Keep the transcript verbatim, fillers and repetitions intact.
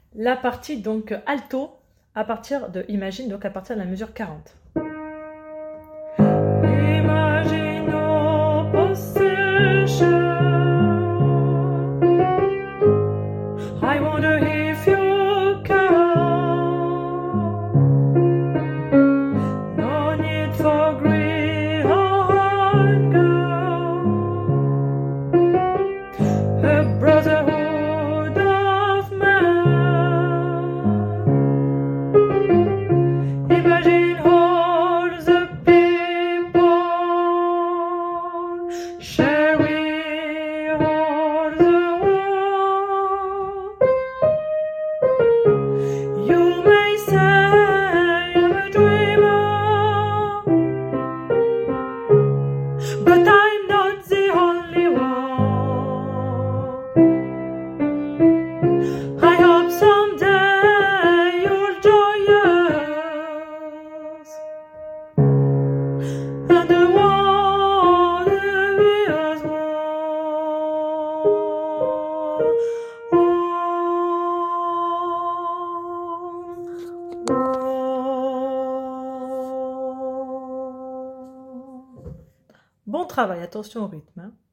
La partie donc alto à partir de Imagine, donc à partir de la mesure quarante. Imagine no possession. I wonder if you can. No need for greed or hunger. A brotherhood of man. Imagine all the people sharing all the world. You may say I'm a dreamer, but I'm not the only one. I hope someday you'll join us, and the world will be as one. Bon travail, attention au rythme, hein.